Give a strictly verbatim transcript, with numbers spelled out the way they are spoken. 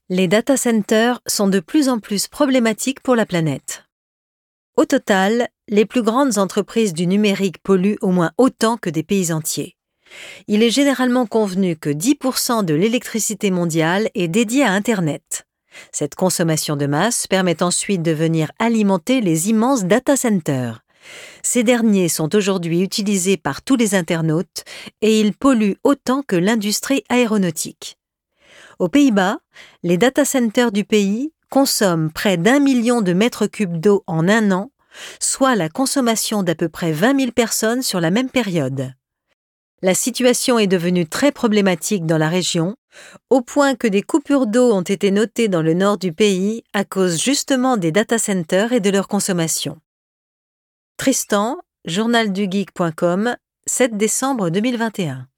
Les data centers sont de plus en plus problématiques pour la planète. Au total, les plus grandes entreprises du numérique polluent au moins autant que des pays entiers. Il est généralement convenu que dix pour cent de l'électricité mondiale est dédiée à Internet. Cette consommation de masse permet ensuite de venir alimenter les immenses data centers. Ces derniers sont aujourd'hui utilisés par tous les internautes et ils polluent autant que l'industrie aéronautique. Aux Pays-Bas, les data centers du pays consomment près d'un million de mètres cubes d'eau en un an, soit la consommation d'à peu près vingt mille personnes sur la même période. La situation est devenue très problématique dans la région, au point que des coupures d'eau ont été notées dans le nord du pays à cause justement des data centers et de leur consommation. Tristan, journal du geek point com, sept décembre deux mille vingt et un.